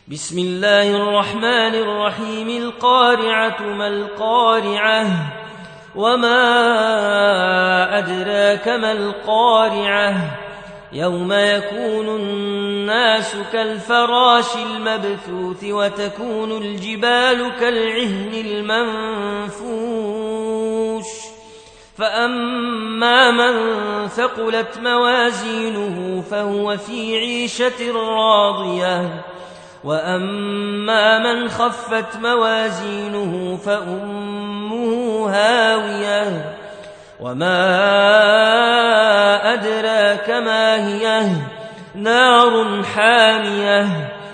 بسم الله الرحمن الرحيم. القارعة ما القارعة وما أدراك ما القارعة يوم يكون الناس كالفراش المبثوث وتكون الجبال كالعهن المنفوش فأما من ثقلت موازينه فهو في عيشة راضية وأما من خفت موازينه فأمه هاوية وما أدراك ما هي نار حامية